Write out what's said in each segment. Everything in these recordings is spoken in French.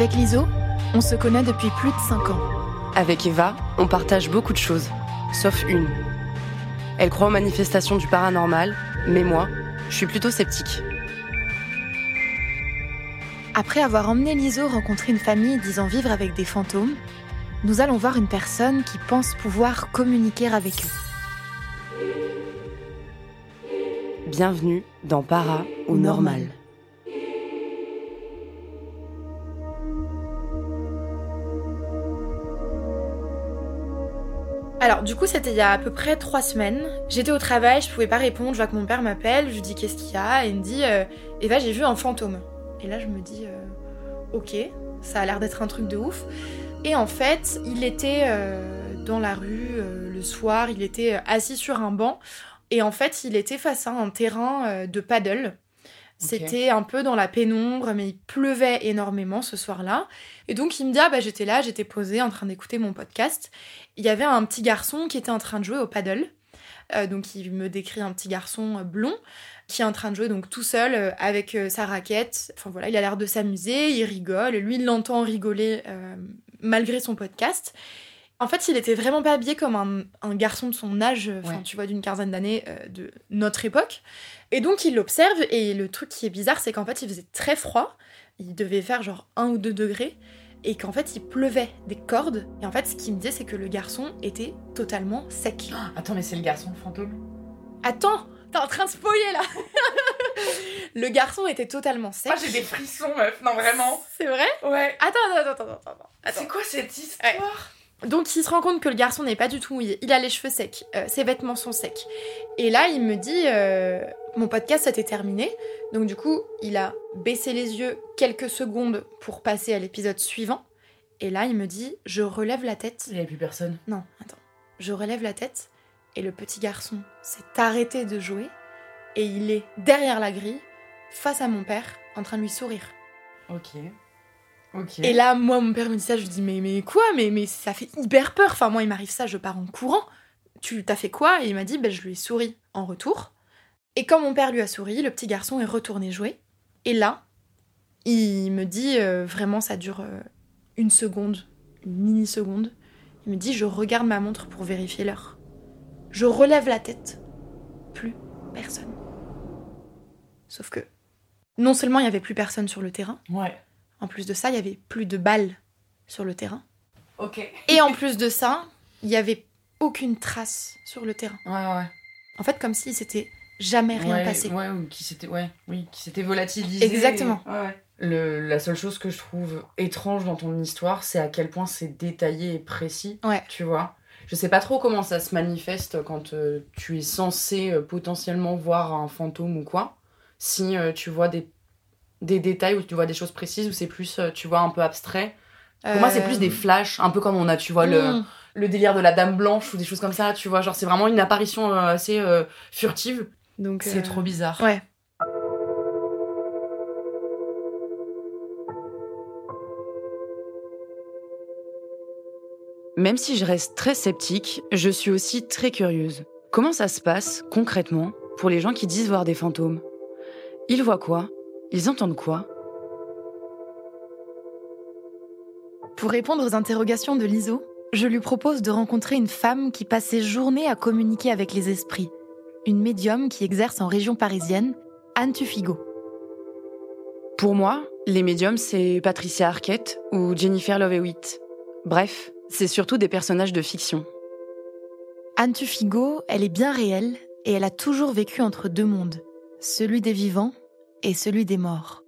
Avec Liso, on se connaît depuis plus de 5 ans. Avec Eva, on partage beaucoup de choses, sauf une. Elle croit aux manifestations du paranormal, mais moi, je suis plutôt sceptique. Après avoir emmené Liso rencontrer une famille disant vivre avec des fantômes, nous allons voir une personne qui pense pouvoir communiquer avec eux. Bienvenue dans Para ou Normal. Alors du coup c'était il y a à peu près 3 semaines, j'étais au travail, je pouvais pas répondre, je vois que mon père m'appelle, je lui dis qu'est-ce qu'il y a, et il me dit Eva j'ai vu un fantôme. Et là je me dis ok, ça a l'air d'être un truc de ouf. Et en fait il était dans la rue le soir, il était assis sur un banc, et en fait il était face à un terrain de paddle. C'était un peu dans la pénombre, mais il pleuvait énormément ce soir-là. Et donc, il me dit, j'étais là, j'étais posée en train d'écouter mon podcast. Il y avait un petit garçon qui était en train de jouer au paddle. Donc, il me décrit un petit garçon blond qui est en train de jouer donc tout seul avec sa raquette. Enfin, voilà, il a l'air de s'amuser, il rigole. Lui, il l'entend rigoler malgré son podcast. En fait, il était vraiment pas habillé comme un garçon de son âge, tu vois, d'une quinzaine d'années de notre époque. Et donc, il l'observe, et le truc qui est bizarre, c'est qu'en fait, il faisait très froid. Il devait faire genre 1 ou 2 degrés, et qu'en fait, il pleuvait des cordes. Et en fait, ce qu'il me disait, c'est que le garçon était totalement sec. Oh, attends, mais c'est le garçon fantôme ? Attends, t'es en train de spoiler, là. Le garçon était totalement sec. Moi, j'ai des frissons, meuf. Non, vraiment. C'est vrai ? Ouais. Attends. C'est quoi cette histoire ? Ouais. Donc il se rend compte que le garçon n'est pas du tout mouillé, il a les cheveux secs, ses vêtements sont secs. Et là il me dit, mon podcast c'était terminé, donc du coup il a baissé les yeux quelques secondes pour passer à l'épisode suivant. Et là il me dit, je relève la tête. Il n'y avait plus personne. Non, attends. Je relève la tête et le petit garçon s'est arrêté de jouer et il est derrière la grille, face à mon père, en train de lui sourire. Ok. Et là, moi, mon père me dit ça, je lui dis mais quoi, mais ça fait hyper peur. Enfin, moi, il m'arrive ça, je pars en courant. Tu t'as fait quoi ? Et il m'a dit, je lui ai souri en retour. Et quand mon père lui a souri, le petit garçon est retourné jouer. Et là, il me dit, vraiment, ça dure 1 seconde, 1 milliseconde. Il me dit, je regarde ma montre pour vérifier l'heure. Je relève la tête. Plus personne. Sauf que, non seulement il n'y avait plus personne sur le terrain, ouais. En plus de ça, il y avait plus de balles sur le terrain. Ok. Et en plus de ça, il y avait aucune trace sur le terrain. Ouais. En fait, comme s'il s'était jamais rien passé. Ouais, ou qui s'était volatilisé. Exactement. La seule chose que je trouve étrange dans ton histoire, c'est à quel point c'est détaillé et précis. Ouais. Tu vois ? Je sais pas trop comment ça se manifeste quand tu es censé potentiellement voir un fantôme ou quoi. Si tu vois des détails où tu vois des choses précises, ou c'est plus, tu vois, un peu abstrait. Pour moi, c'est plus des flashs, un peu comme on a, tu vois, le délire de la dame blanche ou des choses comme ça, tu vois. Genre, c'est vraiment une apparition assez furtive. Donc, c'est trop bizarre. Ouais. Même si je reste très sceptique, je suis aussi très curieuse. Comment ça se passe, concrètement, pour les gens qui disent voir des fantômes ? Ils voient quoi ? Ils entendent quoi ? Pour répondre aux interrogations de Liso, je lui propose de rencontrer une femme qui passe ses journées à communiquer avec les esprits. Une médium qui exerce en région parisienne, Anne Tuffigo. Pour moi, les médiums, c'est Patricia Arquette ou Jennifer Love Hewitt. Bref, c'est surtout des personnages de fiction. Anne Tuffigo, elle est bien réelle et elle a toujours vécu entre 2 mondes, celui des vivants et celui des morts.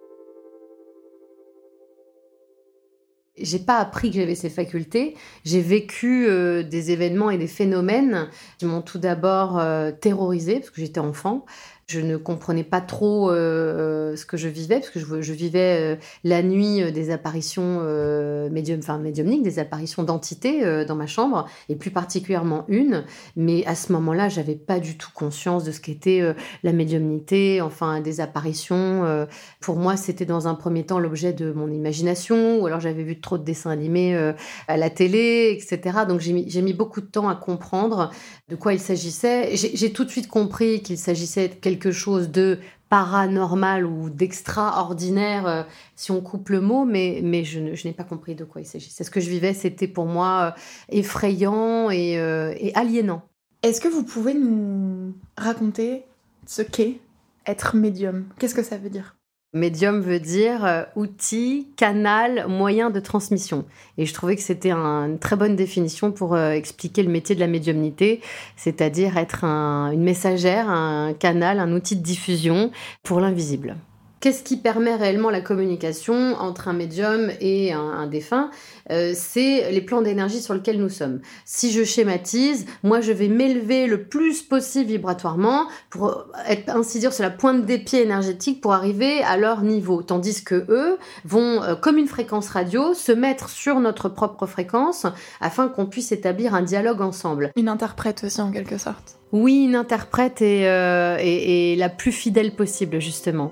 J'ai pas appris que j'avais ces facultés. J'ai vécu des événements et des phénomènes qui m'ont tout d'abord terrorisée parce que j'étais enfant. Je ne comprenais pas trop ce que je vivais, parce que je vivais la nuit des apparitions médiumniques, des apparitions d'entités dans ma chambre, et plus particulièrement une. Mais à ce moment-là, j'avais pas du tout conscience de ce qu'était la médiumnité, enfin des apparitions. Pour moi, c'était dans un premier temps l'objet de mon imagination, ou alors j'avais vu trop de dessins animés à la télé, etc. Donc j'ai mis beaucoup de temps à comprendre de quoi il s'agissait. J'ai tout de suite compris qu'il s'agissait de quelque chose de paranormal ou d'extraordinaire, si on coupe le mot, mais je n'ai pas compris de quoi il s'agit. C'est ce que je vivais, c'était pour moi effrayant et aliénant. Est-ce que vous pouvez nous raconter ce qu'est être médium ? Qu'est-ce que ça veut dire ? Médium veut dire outil, canal, moyen de transmission. Et je trouvais que c'était une très bonne définition pour expliquer le métier de la médiumnité, c'est-à-dire être une messagère, un canal, un outil de diffusion pour l'invisible. Qu'est-ce qui permet réellement la communication entre un médium et un défunt ? C'est les plans d'énergie sur lesquels nous sommes. Si je schématise, moi je vais m'élever le plus possible vibratoirement pour être, ainsi dire, sur la pointe des pieds énergétiques pour arriver à leur niveau. Tandis que eux vont, comme une fréquence radio, se mettre sur notre propre fréquence afin qu'on puisse établir un dialogue ensemble. Une interprète aussi en quelque sorte. Oui, une interprète est la plus fidèle possible justement.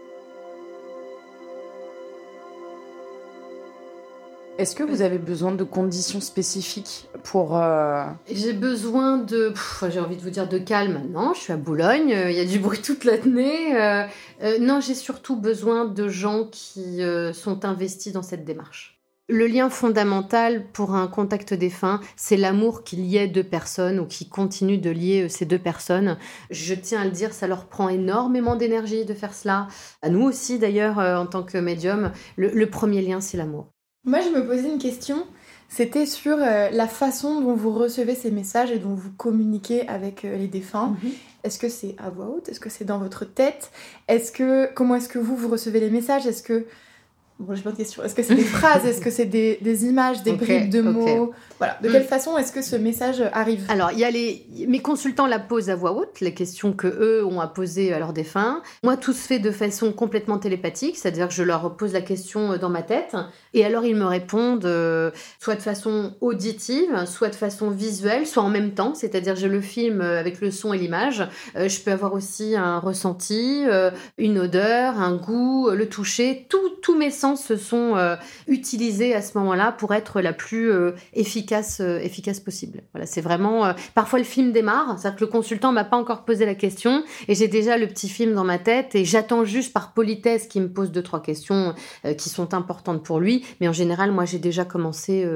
Est-ce que vous avez besoin de conditions spécifiques pour... J'ai besoin j'ai envie de vous dire de calme. Non, je suis à Boulogne, il y a du bruit toute l'année. Non, j'ai surtout besoin de gens qui sont investis dans cette démarche. Le lien fondamental pour un contact défunt, c'est l'amour qu'il y ait deux personnes ou qui continue de lier ces deux personnes. Je tiens à le dire, ça leur prend énormément d'énergie de faire cela. À nous aussi d'ailleurs, en tant que médium, le premier lien, c'est l'amour. Moi, je me posais une question, c'était sur la façon dont vous recevez ces messages et dont vous communiquez avec les défunts. Mm-hmm. Est-ce que c'est à voix haute ? Est-ce que c'est dans votre tête ? Comment est-ce que vous recevez les messages ? Est-ce que... Bon, j'ai pas de question. Est-ce que c'est des phrases ? Est-ce que c'est des images, des bribes de mots ? Voilà. De quelle façon est-ce que ce message arrive ? Alors, mes consultants la posent à voix haute, les questions que eux ont à poser à leurs défunts. Moi, tout se fait de façon complètement télépathique, c'est-à-dire que je leur pose la question dans ma tête, et alors ils me répondent soit de façon auditive, soit de façon visuelle, soit en même temps, c'est-à-dire je le filme avec le son et l'image. Je peux avoir aussi un ressenti, une odeur, un goût, le toucher, tous mes sens se sont utilisés à ce moment-là pour être la plus efficace possible. Voilà, c'est vraiment... parfois, le film démarre, c'est-à-dire que le consultant m'a pas encore posé la question et j'ai déjà le petit film dans ma tête et j'attends juste par politesse qu'il me pose 2-3 questions qui sont importantes pour lui. Mais en général, moi, j'ai déjà commencé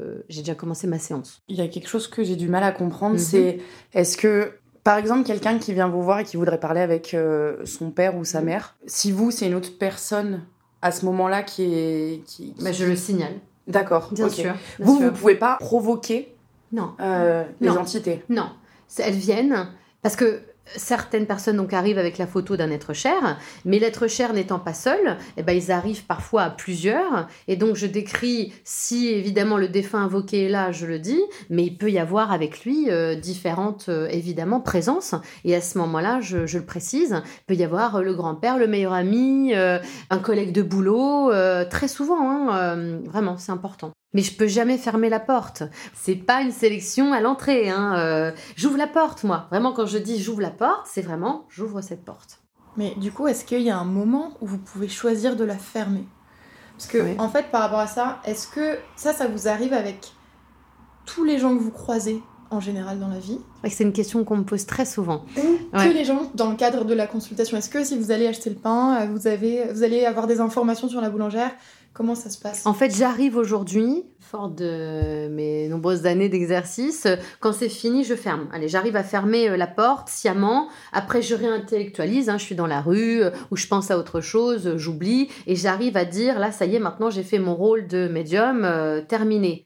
ma séance. Il y a quelque chose que j'ai du mal à comprendre, c'est est-ce que... Par exemple, quelqu'un qui vient vous voir et qui voudrait parler avec son père ou sa mère, si vous, c'est une autre personne... à ce moment-là qui... je le signale. D'accord. Bien sûr. Vous pouvez pas provoquer non. Les entités. Non. Elles viennent parce que certaines personnes donc arrivent avec la photo d'un être cher, mais l'être cher n'étant pas seul, ils arrivent parfois à plusieurs. Et donc je décris, si évidemment le défunt invoqué est là, je le dis, mais il peut y avoir avec lui différentes évidemment présences. Et à ce moment-là, je le précise, il peut y avoir le grand-père, le meilleur ami, un collègue de boulot, très souvent, vraiment, c'est important. Mais je peux jamais fermer la porte. C'est pas une sélection à l'entrée. J'ouvre la porte, moi. Vraiment, quand je dis j'ouvre la porte, c'est vraiment j'ouvre cette porte. Mais du coup, est-ce qu'il y a un moment où vous pouvez choisir de la fermer ? Parce que, en fait, par rapport à ça, est-ce que ça vous arrive avec tous les gens que vous croisez en général dans la vie ? C'est une question qu'on me pose très souvent. Ou que les gens dans le cadre de la consultation ? Est-ce que si vous allez acheter le pain, vous allez avoir des informations sur la boulangère ? Comment ça se passe ? En fait, j'arrive aujourd'hui, fort de mes nombreuses années d'exercice. Quand c'est fini, je ferme. Allez, j'arrive à fermer la porte sciemment. Après, je réintellectualise. Je suis dans la rue ou je pense à autre chose, j'oublie. Et j'arrive à dire, là, ça y est, maintenant, j'ai fait mon rôle de médium, terminé.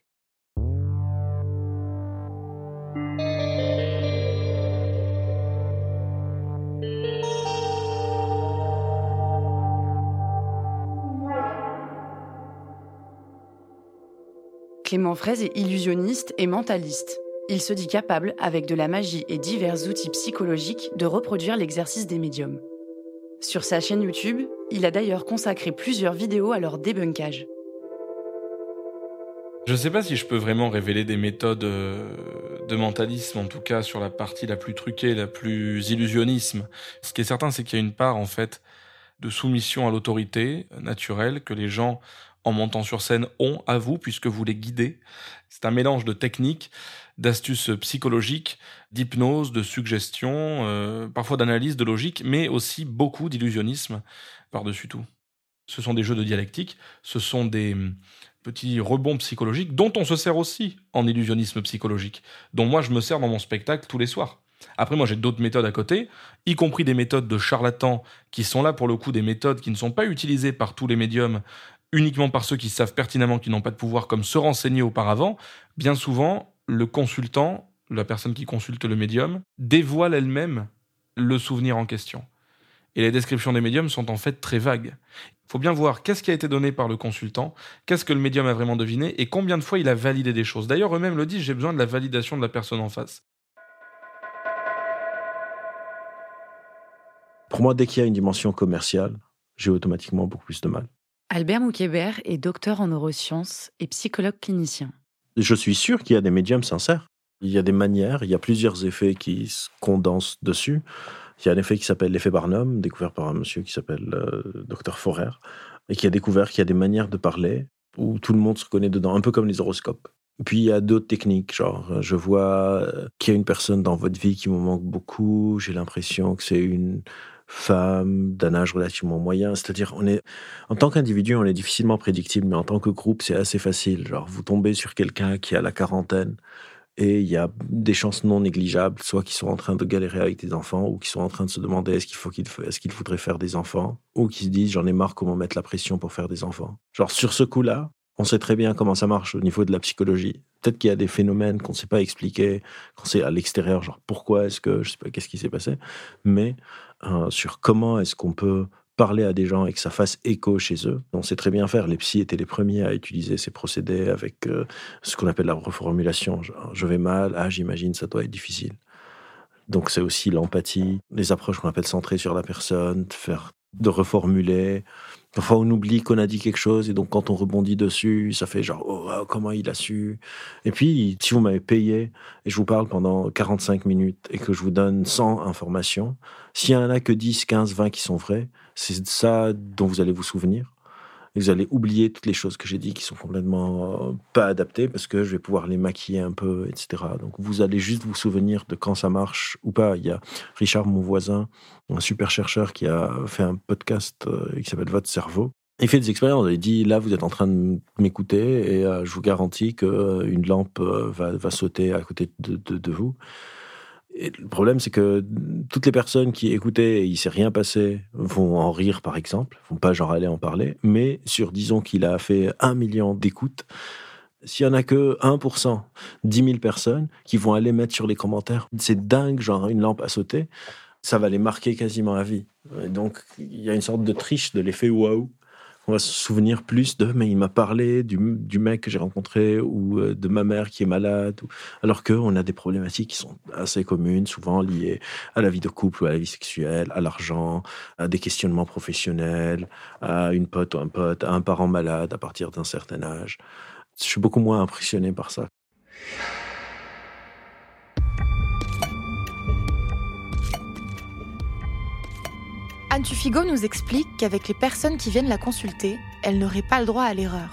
Clément Fraise est illusionniste et mentaliste. Il se dit capable, avec de la magie et divers outils psychologiques, de reproduire l'exercice des médiums. Sur sa chaîne YouTube, il a d'ailleurs consacré plusieurs vidéos à leur débunkage. Je ne sais pas si je peux vraiment révéler des méthodes de mentalisme, en tout cas sur la partie la plus truquée, la plus illusionnisme. Ce qui est certain, c'est qu'il y a une part, en fait, de soumission à l'autorité naturelle que les gens en montant sur scène ont à vous, puisque vous les guidez. C'est un mélange de techniques, d'astuces psychologiques, d'hypnose, de suggestion, parfois d'analyse, de logique, mais aussi beaucoup d'illusionnisme par-dessus tout. Ce sont des jeux de dialectique, ce sont des petits rebonds psychologiques dont on se sert aussi en illusionnisme psychologique, dont moi je me sers dans mon spectacle tous les soirs. Après, moi j'ai d'autres méthodes à côté, y compris des méthodes de charlatans qui sont là pour le coup des méthodes qui ne sont pas utilisées par tous les médiums, uniquement par ceux qui savent pertinemment qu'ils n'ont pas de pouvoir, comme se renseigner auparavant. Bien souvent, le consultant, la personne qui consulte le médium, dévoile elle-même le souvenir en question. Et les descriptions des médiums sont en fait très vagues. Il faut bien voir qu'est-ce qui a été donné par le consultant, qu'est-ce que le médium a vraiment deviné et combien de fois il a validé des choses. D'ailleurs, eux-mêmes le disent, j'ai besoin de la validation de la personne en face. Pour moi, dès qu'il y a une dimension commerciale, j'ai automatiquement beaucoup plus de mal. Albert Moukébert est docteur en neurosciences et psychologue clinicien. Je suis sûr qu'il y a des médiums sincères. Il y a des manières, il y a plusieurs effets qui se condensent dessus. Il y a un effet qui s'appelle l'effet Barnum, découvert par un monsieur qui s'appelle Dr Forer, et qui a découvert qu'il y a des manières de parler où tout le monde se connaît dedans, un peu comme les horoscopes. Puis il y a d'autres techniques, genre je vois qu'il y a une personne dans votre vie qui me manque beaucoup, j'ai l'impression que c'est une femme d'un âge relativement moyen, c'est-à-dire en tant qu'individu, on est difficilement prédictible, mais en tant que groupe, c'est assez facile. Genre vous tombez sur quelqu'un qui a la quarantaine, et il y a des chances non négligeables, soit qu'ils sont en train de galérer avec des enfants, ou qu'ils sont en train de se demander est-ce qu'il faudrait faire des enfants, ou qu'ils se disent j'en ai marre, comment mettre la pression pour faire des enfants. Genre sur ce coup-là, on sait très bien comment ça marche au niveau de la psychologie. Peut-être qu'il y a des phénomènes qu'on ne sait pas expliquer, qu'on sait à l'extérieur, genre pourquoi est-ce que, je sais pas, qu'est-ce qui s'est passé, mais sur comment est-ce qu'on peut parler à des gens et que ça fasse écho chez eux. On sait très bien faire. Les psys étaient les premiers à utiliser ces procédés avec ce qu'on appelle la reformulation. Genre, je vais mal, j'imagine, ça doit être difficile. Donc c'est aussi l'empathie, les approches qu'on appelle centrées sur la personne, de reformuler. Parfois on oublie qu'on a dit quelque chose et donc quand on rebondit dessus, ça fait genre oh, comment il a su. Et puis si vous m'avez payé et je vous parle pendant 45 minutes et que je vous donne 100 informations, s'il y en a que 10, 15, 20 qui sont vraies, c'est ça dont vous allez vous souvenir. Et vous allez oublier toutes les choses que j'ai dit qui sont complètement pas adaptées parce que je vais pouvoir les maquiller un peu, etc. Donc vous allez juste vous souvenir de quand ça marche ou pas. Il y a Richard, mon voisin, un super chercheur qui a fait un podcast qui s'appelle Votre cerveau. Il fait des expériences. Il dit là vous êtes en train de m'écouter et je vous garantis qu'une lampe va sauter à côté de vous. Et le problème, c'est que toutes les personnes qui écoutaient et il ne s'est rien passé vont en rire, par exemple, vont pas genre aller en parler, mais disons qu'il a fait 1 million d'écoutes, s'il n'y en a que 1%, 10 000 personnes qui vont aller mettre sur les commentaires, c'est dingue, genre une lampe a sauté, ça va les marquer quasiment à vie. Et donc, il y a une sorte de triche de l'effet waouh. On va se souvenir plus mais il m'a parlé du mec que j'ai rencontré ou de ma mère qui est malade. Alors qu'on a des problématiques qui sont assez communes, souvent liées à la vie de couple ou à la vie sexuelle, à l'argent, à des questionnements professionnels, à une pote ou un pote, à un parent malade à partir d'un certain âge. Je suis beaucoup moins impressionné par ça. Anne Tuffigo nous explique qu'avec les personnes qui viennent la consulter, elle n'aurait pas le droit à l'erreur.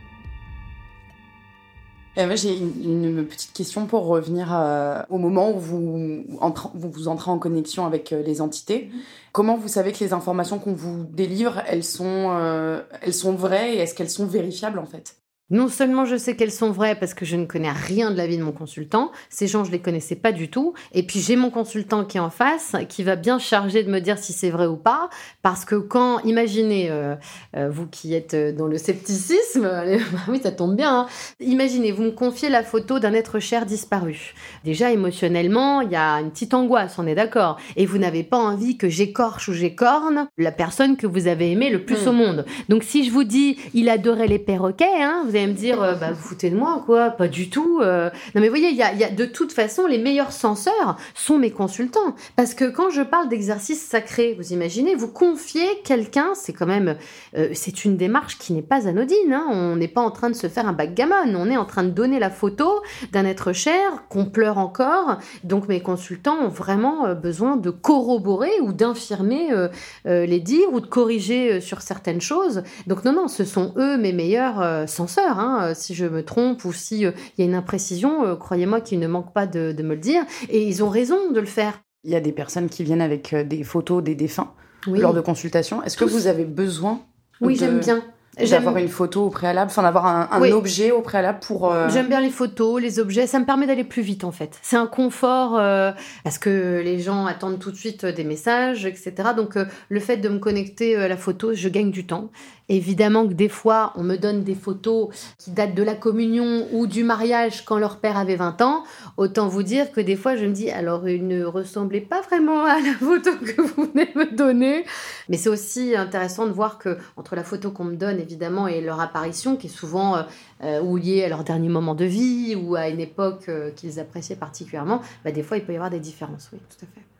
Moi, j'ai une petite question pour revenir au moment où vous entrez en connexion avec les entités. Comment vous savez que les informations qu'on vous délivre, elles sont vraies et est-ce qu'elles sont vérifiables en fait ? Non seulement je sais qu'elles sont vraies parce que je ne connais rien de la vie de mon consultant, ces gens je les connaissais pas du tout, et puis j'ai mon consultant qui est en face, qui va bien charger de me dire si c'est vrai ou pas, parce que quand, imaginez, vous qui êtes dans le scepticisme, oui ça tombe bien, hein. Imaginez, vous me confiez la photo d'un être cher disparu. Déjà émotionnellement, il y a une petite angoisse, on est d'accord, et vous n'avez pas envie que j'écorche ou j'écorne la personne que vous avez aimée le plus au monde. Donc si je vous dis, il adorait les perroquets, hein, vous allez me dire, vous foutez de moi, quoi. Pas du tout. Non, mais vous voyez, il y a de toute façon, les meilleurs censeurs sont mes consultants. Parce que quand je parle d'exercice sacré, vous imaginez, vous confiez quelqu'un, c'est quand même, c'est une démarche qui n'est pas anodine. Hein. On n'est pas en train de se faire un backgammon. On est en train de donner la photo d'un être cher qu'on pleure encore. Donc mes consultants ont vraiment besoin de corroborer ou d'infirmer les dires ou de corriger sur certaines choses. Donc non, ce sont eux mes meilleurs censeurs. Hein. Si je me trompe ou s'il y a une imprécision, croyez-moi qu'ils ne manquent pas de me le dire. Et ils ont raison de le faire. Il y a des personnes qui viennent avec des photos des défunts Oui. lors de consultations. Est-ce que vous avez besoin j'aime bien. D'avoir une photo au préalable, enfin d'avoir un objet au préalable pour... J'aime bien les photos, les objets, ça me permet d'aller plus vite en fait. C'est un confort parce que les gens attendent tout de suite des messages, etc. Donc le fait de me connecter à la photo, je gagne du temps. Évidemment que des fois, on me donne des photos qui datent de la communion ou du mariage quand leur père avait 20 ans. Autant vous dire que des fois, je me dis, alors il ne ressemblait pas vraiment à la photo que vous venez me donner. Mais c'est aussi intéressant de voir que entre la photo qu'on me donne, évidemment, et leur apparition, qui est souvent ou liée à leur dernier moment de vie ou à une époque qu'ils appréciaient particulièrement, des fois, il peut y avoir des différences. Oui, tout à fait.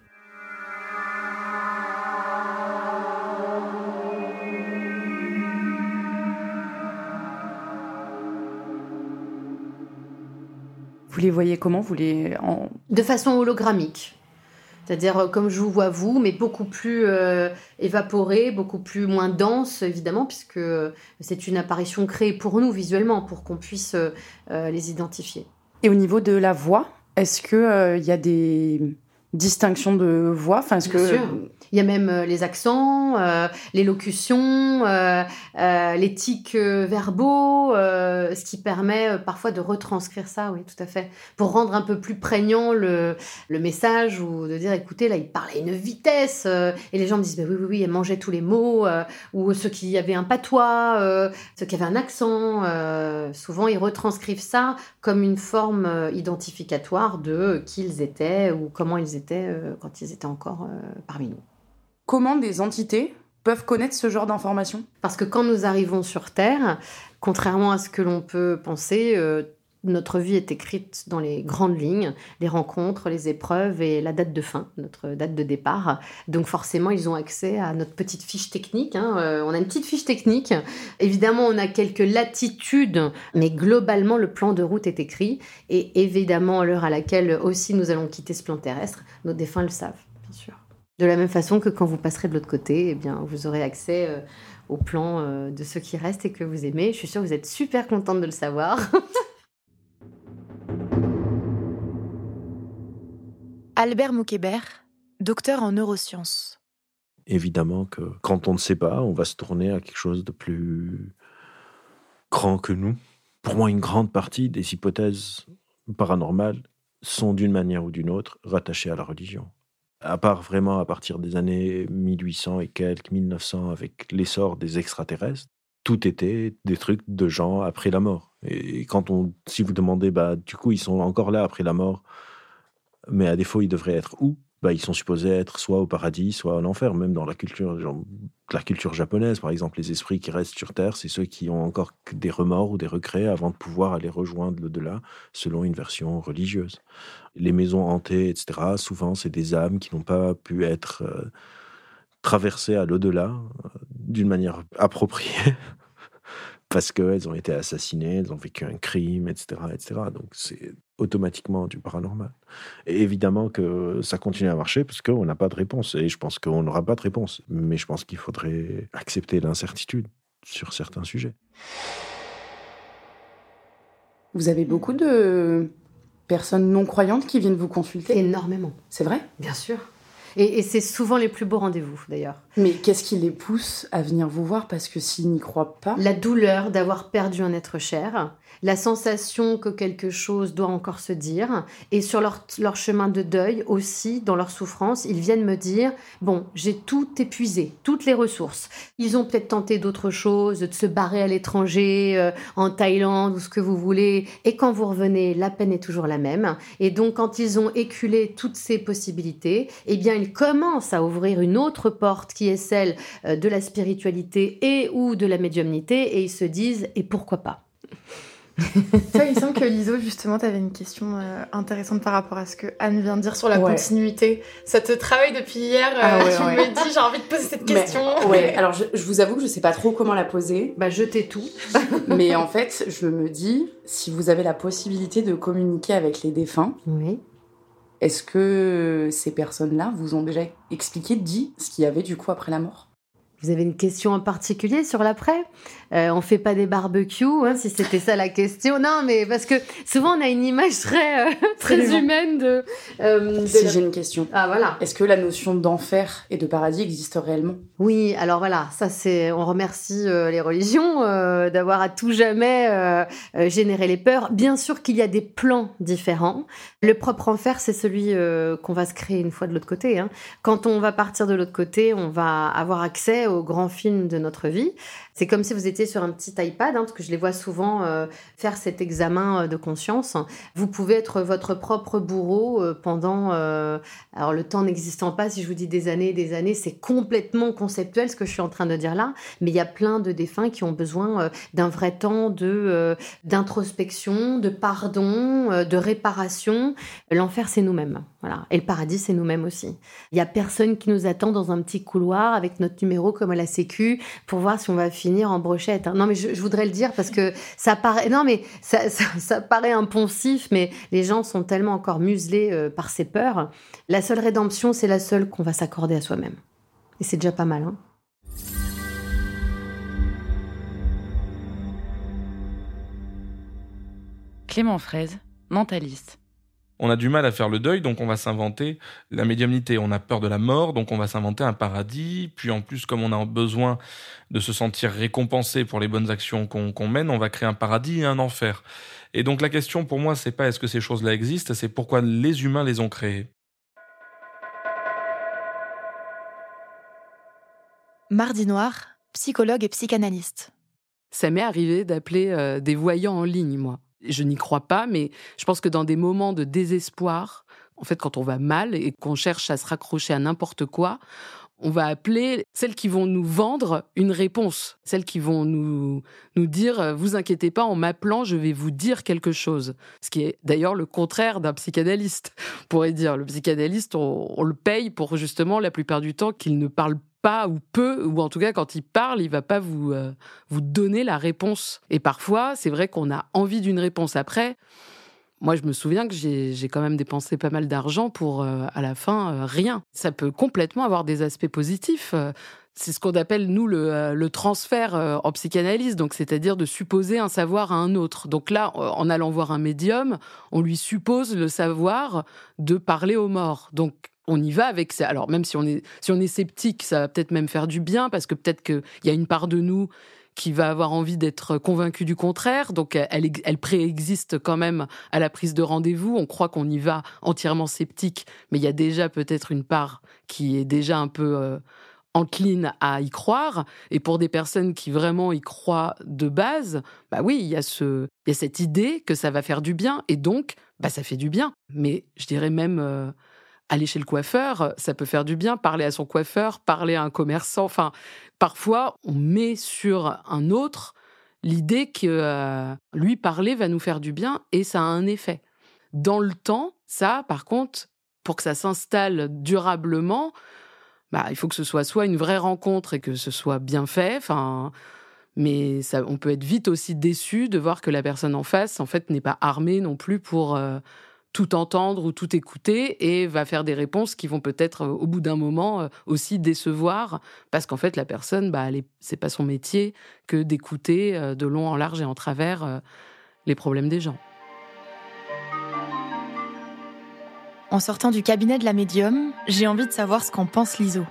Vous les voyez comment ? De façon hologrammique. C'est-à-dire comme je vous vois vous, mais beaucoup plus évaporée, beaucoup plus moins dense, évidemment, puisque c'est une apparition créée pour nous visuellement, pour qu'on puisse les identifier. Et au niveau de la voix, est-ce qu'il y a des distinctions de voix ? Bien sûr. Il y a même les accents, les locutions, les tics verbaux, ce qui permet parfois de retranscrire ça, oui, tout à fait. Pour rendre un peu plus prégnant le message ou de dire, écoutez, là, il parle à une vitesse. Et les gens me disent, oui, elle mangeait tous les mots. Ou ceux qui avaient un patois, ceux qui avaient un accent. Souvent, ils retranscrivent ça comme une forme identificatoire de qui ils étaient ou comment ils étaient quand ils étaient encore parmi nous. Comment des entités peuvent connaître ce genre d'informations ? Parce que quand nous arrivons sur Terre, contrairement à ce que l'on peut penser, notre vie est écrite dans les grandes lignes, les rencontres, les épreuves et la date de fin, notre date de départ. Donc forcément, ils ont accès à notre petite fiche technique. Hein. On a une petite fiche technique. Évidemment, on a quelques latitudes, mais globalement, le plan de route est écrit. Et évidemment, à l'heure à laquelle aussi nous allons quitter ce plan terrestre, nos défunts le savent, bien sûr. De la même façon que quand vous passerez de l'autre côté, vous aurez accès au plan de ceux qui restent et que vous aimez. Je suis sûre que vous êtes super contente de le savoir. Albert Moukébert, docteur en neurosciences. Évidemment que quand on ne sait pas, on va se tourner à quelque chose de plus grand que nous. Pour moi, une grande partie des hypothèses paranormales sont d'une manière ou d'une autre rattachées à la religion. À part vraiment à partir des années 1800 et quelques, 1900, avec l'essor des extraterrestres, tout était des trucs de gens après la mort. Et si vous demandez, du coup, ils sont encore là après la mort, mais à défaut, ils devraient être où ? Ils sont supposés être soit au paradis, soit en enfer, même dans la culture japonaise, par exemple. Les esprits qui restent sur Terre, c'est ceux qui ont encore des remords ou des regrets avant de pouvoir aller rejoindre l'au-delà, selon une version religieuse. Les maisons hantées, etc., souvent, c'est des âmes qui n'ont pas pu être traversées à l'au-delà d'une manière appropriée, parce qu'elles ont été assassinées, elles ont vécu un crime, etc., etc. Donc, c'est automatiquement du paranormal. Et évidemment que ça continue à marcher parce qu'on n'a pas de réponse. Et je pense qu'on n'aura pas de réponse. Mais je pense qu'il faudrait accepter l'incertitude sur certains sujets. Vous avez beaucoup de personnes non-croyantes qui viennent vous consulter ? Énormément. C'est vrai ? Bien sûr. Et c'est souvent les plus beaux rendez-vous, d'ailleurs. Mais qu'est-ce qui les pousse à venir vous voir ? Parce que s'ils n'y croient pas... La douleur d'avoir perdu un être cher, la sensation que quelque chose doit encore se dire, et sur leur chemin de deuil aussi, dans leur souffrance, ils viennent me dire « Bon, j'ai tout épuisé, toutes les ressources. » Ils ont peut-être tenté d'autres choses, de se barrer à l'étranger, en Thaïlande ou ce que vous voulez, et quand vous revenez, la peine est toujours la même. Et donc, quand ils ont éculé toutes ces possibilités, eh bien, ils commencent à ouvrir une autre porte qui est celle de la spiritualité et ou de la médiumnité, et ils se disent « Et pourquoi pas ?» Ça, il me semble que Liso, justement, tu avais une question intéressante par rapport à ce que Anne vient de dire sur la continuité. Ça te travaille depuis hier. Tu me dis, j'ai envie de poser cette question. Alors je vous avoue que je sais pas trop comment la poser. Je tais tout. Mais en fait, je me dis, si vous avez la possibilité de communiquer avec les défunts, oui. Est-ce que ces personnes-là vous ont déjà dit ce qu'il y avait du coup après la mort ? Vous avez une question en particulier sur l'après ? On fait pas des barbecues, si c'était ça la question. Non, mais parce que souvent on a une image très humaine de j'ai une question. Ah voilà. Est-ce que la notion d'enfer et de paradis existe réellement ? Oui, alors voilà, ça c'est. On remercie les religions d'avoir à tout jamais généré les peurs. Bien sûr qu'il y a des plans différents. Le propre enfer, c'est celui qu'on va se créer une fois de l'autre côté. Quand on va partir de l'autre côté, on va avoir accès aux grands films de notre vie. C'est comme si vous étiez sur un petit iPad, parce que je les vois souvent faire cet examen de conscience. Vous pouvez être votre propre bourreau pendant... alors, le temps n'existant pas, si je vous dis des années, c'est complètement conceptuel ce que je suis en train de dire là, mais il y a plein de défunts qui ont besoin d'un vrai temps d'introspection, de pardon, de réparation. L'enfer, c'est nous-mêmes. Voilà. Et le paradis, c'est nous-mêmes aussi. Il n'y a personne qui nous attend dans un petit couloir avec notre numéro comme à la Sécu pour voir si on va finir en brochette. Non, mais je voudrais le dire parce que ça paraît... Non, mais ça paraît impensif, mais les gens sont tellement encore muselés par ces peurs. La seule rédemption, c'est la seule qu'on va s'accorder à soi-même. Et c'est déjà pas mal, Clément Fraise, mentaliste. On a du mal à faire le deuil, donc on va s'inventer la médiumnité. On a peur de la mort, donc on va s'inventer un paradis. Puis en plus, comme on a besoin de se sentir récompensé pour les bonnes actions qu'on mène, on va créer un paradis et un enfer. Et donc la question pour moi, c'est pas est-ce que ces choses-là existent, c'est pourquoi les humains les ont créées. Mardi Noir, psychologue et psychanalyste. Ça m'est arrivé d'appeler des voyants en ligne, moi. Je n'y crois pas, mais je pense que dans des moments de désespoir, en fait, quand on va mal et qu'on cherche à se raccrocher à n'importe quoi, on va appeler celles qui vont nous vendre une réponse, celles qui vont nous dire « vous inquiétez pas, en m'appelant, je vais vous dire quelque chose ». Ce qui est d'ailleurs le contraire d'un psychanalyste, on pourrait dire. Le psychanalyste, on le paye pour justement, la plupart du temps, qu'il ne parle pas ou peu, ou en tout cas quand il parle, il va pas vous donner la réponse. Et parfois, c'est vrai qu'on a envie d'une réponse. Après, moi je me souviens que j'ai quand même dépensé pas mal d'argent pour, à la fin, rien. Ça peut complètement avoir des aspects positifs. C'est ce qu'on appelle, nous, le transfert en psychanalyse, donc c'est-à-dire de supposer un savoir à un autre. Donc là, en allant voir un médium, on lui suppose le savoir de parler aux morts. Donc, on y va avec ça. Alors, même si on est sceptique, ça va peut-être même faire du bien, parce que peut-être qu'il y a une part de nous qui va avoir envie d'être convaincue du contraire. Donc, elle préexiste quand même à la prise de rendez-vous. On croit qu'on y va entièrement sceptique, mais il y a déjà peut-être une part qui est déjà un peu encline à y croire. Et pour des personnes qui vraiment y croient de base, bah oui, il y a cette idée que ça va faire du bien. Et donc, bah, ça fait du bien. Mais je dirais même... aller chez le coiffeur, ça peut faire du bien. Parler à son coiffeur, parler à un commerçant. Enfin, parfois, on met sur un autre l'idée que lui parler va nous faire du bien et ça a un effet. Dans le temps, ça, par contre, pour que ça s'installe durablement, bah, il faut que ce soit une vraie rencontre et que ce soit bien fait. Enfin, mais ça, on peut être vite aussi déçu de voir que la personne en face, en fait, n'est pas armée non plus pour... tout entendre ou tout écouter et va faire des réponses qui vont peut-être, au bout d'un moment, aussi décevoir parce qu'en fait, la personne, bah, c'est pas son métier que d'écouter de long en large et en travers les problèmes des gens. En sortant du cabinet de la médium, j'ai envie de savoir ce qu'en pense Liso.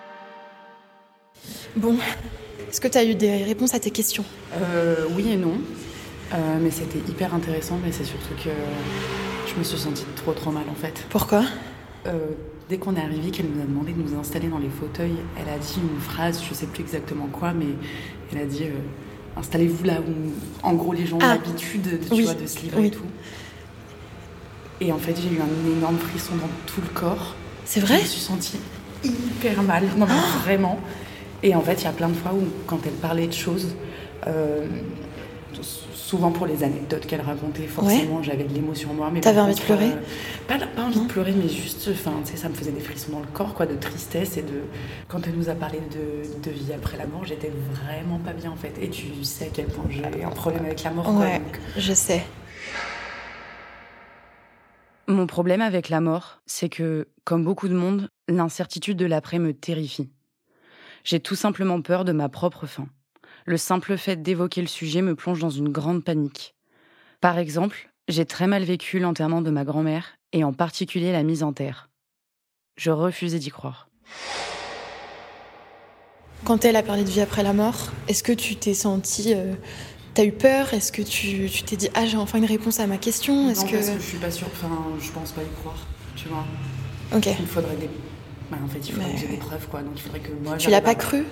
Bon, est-ce que tu as eu des réponses à tes questions ? Oui et non. Mais c'était hyper intéressant, mais c'est surtout que je me suis sentie trop mal en fait. Pourquoi ? Dès qu'on est arrivé, qu'elle nous a demandé de nous installer dans les fauteuils, elle a dit une phrase, je sais plus exactement quoi, mais elle a dit installez-vous là où en gros les gens ont l'habitude de se livrer et tout. Et en fait j'ai eu un énorme frisson dans tout le corps. C'est vrai ? Je me suis sentie hyper mal, non mais vraiment. Et en fait il y a plein de fois où quand elle parlait de choses, Souvent pour les anecdotes qu'elle racontait, forcément j'avais de l'émotion en moi. Mais t'avais envie de pleurer pas envie de pleurer, mais juste, ça me faisait des frissons dans le corps, quoi, de tristesse et de. Quand elle nous a parlé de vie après la mort, j'étais vraiment pas bien en fait. Et tu sais à quel point j'ai un problème avec la mort. Ouais, quoi, donc... je sais. Mon problème avec la mort, c'est que, comme beaucoup de monde, l'incertitude de l'après me terrifie. J'ai tout simplement peur de ma propre fin. Le simple fait d'évoquer le sujet me plonge dans une grande panique. Par exemple, j'ai très mal vécu l'enterrement de ma grand-mère, et en particulier la mise en terre. Je refusais d'y croire. Quand elle a parlé de vie après la mort, est-ce que tu t'es sentie... T'as eu peur? Est-ce que tu t'es dit « Ah, j'ai enfin une réponse à ma question ?» Non, parce que je suis pas sûre, je pense pas y croire, tu vois. Ok. Il faudrait que j'ai des preuves, quoi, donc il faudrait que moi... Tu l'as pas cru?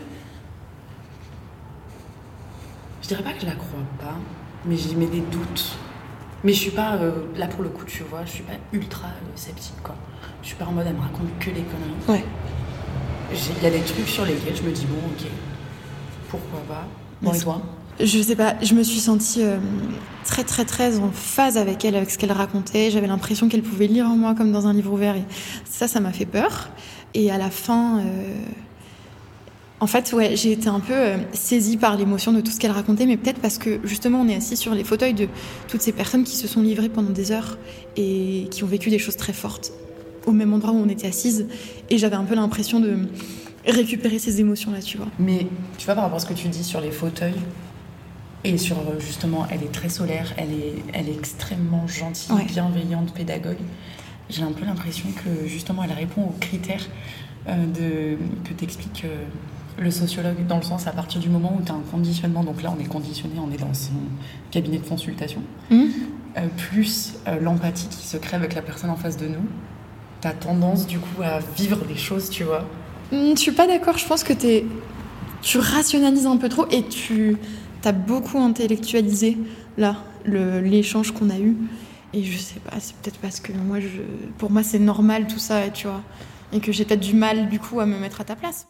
Je dirais pas que je la crois pas, mais j'y mets des doutes. Mais je suis pas, là pour le coup, tu vois, je suis pas ultra sceptique, quoi. Je suis pas en mode, elle me raconte que des conneries. Ouais. Il y a des trucs sur lesquels je me dis, bon, ok, pourquoi pas. Bon, et toi? Je sais pas, je me suis sentie très très très en phase avec elle, avec ce qu'elle racontait. J'avais l'impression qu'elle pouvait lire en moi comme dans un livre ouvert. Et ça m'a fait peur. Et à la fin... En fait, ouais, j'ai été un peu saisie par l'émotion de tout ce qu'elle racontait, mais peut-être parce que, justement, on est assis sur les fauteuils de toutes ces personnes qui se sont livrées pendant des heures et qui ont vécu des choses très fortes au même endroit où on était assises. Et j'avais un peu l'impression de récupérer ces émotions-là, tu vois. Mais, tu vois, par rapport à ce que tu dis sur les fauteuils, et sur, justement, elle est très solaire, elle est extrêmement gentille, ouais. bienveillante, pédagogue. J'ai un peu l'impression que, justement, elle répond aux critères que t'explique... le sociologue, dans le sens à partir du moment où tu as un conditionnement, donc là on est conditionné, on est dans son cabinet de consultation, plus l'empathie qui se crée avec la personne en face de nous, tu as tendance du coup à vivre des choses, tu vois. Je suis pas d'accord, je pense que tu rationalises un peu trop et tu as beaucoup intellectualisé là, l'échange qu'on a eu. Et je sais pas, c'est peut-être parce que pour moi c'est normal tout ça, tu vois, et que j'ai peut-être du mal du coup à me mettre à ta place.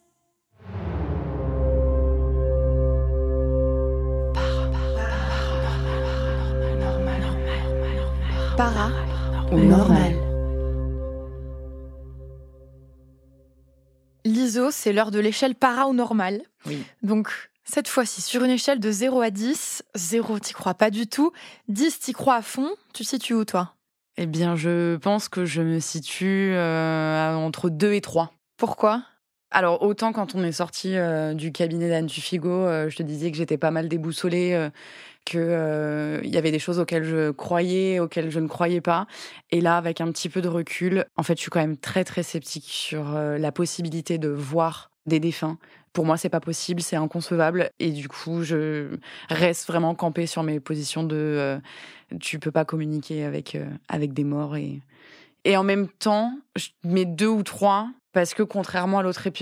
Para ou normal. L'ISO, c'est l'heure de l'échelle para ou normal. Oui. Donc, cette fois-ci, sur une échelle de 0 à 10, 0, t'y crois pas du tout. 10, t'y crois à fond. Tu situes où, toi? Eh bien, je pense que je me situe entre 2 et 3. Pourquoi? Alors, autant quand on est sorti du cabinet d'Anne Tufigo, je te disais que j'étais pas mal déboussolée, qu'il y avait des choses auxquelles je croyais, auxquelles je ne croyais pas. Et là, avec un petit peu de recul, en fait, je suis quand même très, très sceptique sur la possibilité de voir des défunts. Pour moi, c'est pas possible, c'est inconcevable. Et du coup, je reste vraiment campée sur mes positions de tu peux pas communiquer avec des morts. Et en même temps, je mets 2 ou 3... Parce que contrairement à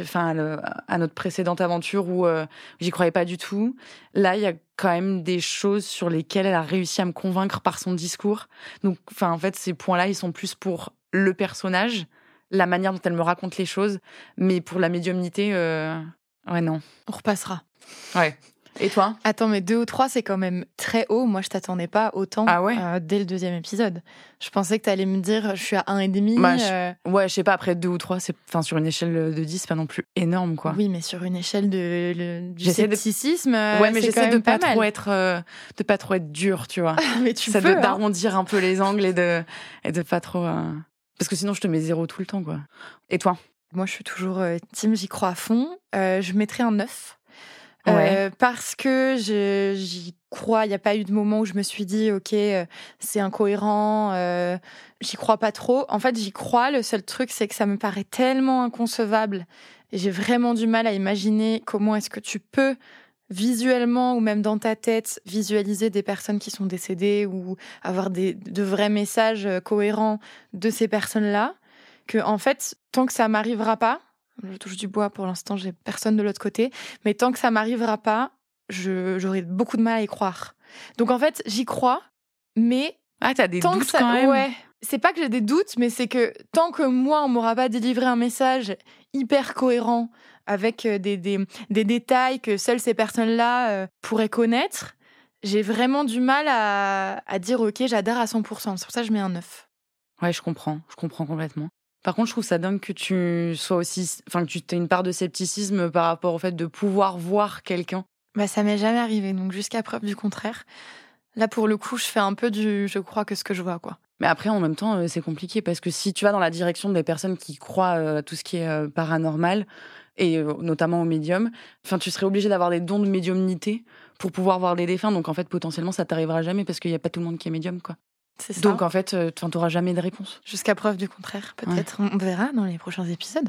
à notre précédente aventure où j'y croyais pas du tout, là il y a quand même des choses sur lesquelles elle a réussi à me convaincre par son discours. Donc, en fait, ces points-là, ils sont plus pour le personnage, la manière dont elle me raconte les choses, mais pour la médiumnité, ouais non. On repassera. Ouais. Et toi? Attends, mais 2 ou 3, c'est quand même très haut. Moi, je t'attendais pas autant dès le 2e épisode. Je pensais que t'allais me dire, je suis à 1,5. Ouais, je sais pas, après 2 ou 3, sur une échelle de 10, c'est pas non plus énorme, quoi. Oui, mais sur une échelle du scepticisme, ouais, mais j'essaie de pas trop être dur, tu vois. Mais tu ça peux, d'arrondir un peu les angles et de pas trop... Parce que sinon, je te mets 0 tout le temps, quoi. Et toi? Moi, je suis toujours team, j'y crois à fond. Je mettrais un 9. Ouais. Parce que j'y crois, il n'y a pas eu de moment où je me suis dit ok, c'est incohérent, j'y crois pas trop. En fait, j'y crois, le seul truc c'est que ça me paraît tellement inconcevable et j'ai vraiment du mal à imaginer comment est-ce que tu peux visuellement ou même dans ta tête visualiser des personnes qui sont décédées ou avoir de vrais messages cohérents de ces personnes-là, que en fait, tant que ça m'arrivera pas, je touche du bois pour l'instant, j'ai personne de l'autre côté. Mais tant que ça m'arrivera pas, j'aurai beaucoup de mal à y croire. Donc en fait, j'y crois, mais... Ah, t'as des doutes quand même. Ouais. C'est pas que j'ai des doutes, mais c'est que tant que moi, on m'aura pas délivré un message hyper cohérent avec des détails que seules ces personnes-là pourraient connaître, J'ai vraiment du mal à dire ok, j'adhère à 100%. C'est pour ça que je mets un 9. Ouais, je comprends complètement. Par contre, je trouve ça dingue que tu sois aussi... Enfin, que tu aies une part de scepticisme par rapport au fait de pouvoir voir quelqu'un. Bah, ça m'est jamais arrivé, donc jusqu'à preuve du contraire. Là, pour le coup, je fais un peu du je crois que ce que je vois, quoi. Mais après, en même temps, c'est compliqué parce que si tu vas dans la direction des personnes qui croient à tout ce qui est paranormal, et notamment aux médiums, tu serais obligé d'avoir des dons de médiumnité pour pouvoir voir des défunts. Donc, en fait, potentiellement, ça t'arrivera jamais parce qu'il n'y a pas tout le monde qui est médium, quoi. C'est ça. Donc, en fait, t'auras jamais de réponse. Jusqu'à preuve du contraire, peut-être. Ouais. On verra dans les prochains épisodes.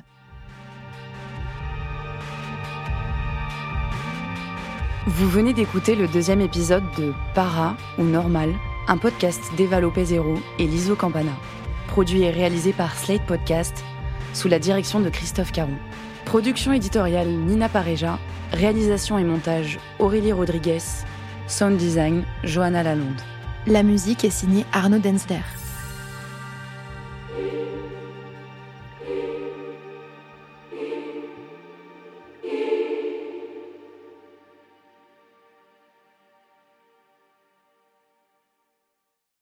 Vous venez d'écouter le 2e épisode de Para ou Normal, un podcast d'Eva Lopez-Hérault et Liso Campana. Produit et réalisé par Slate Podcast, sous la direction de Christophe Caron. Production éditoriale Nina Pareja, réalisation et montage Aurélie Rodriguez, sound design Johanna Lalonde. La musique est signée Arnaud Densler.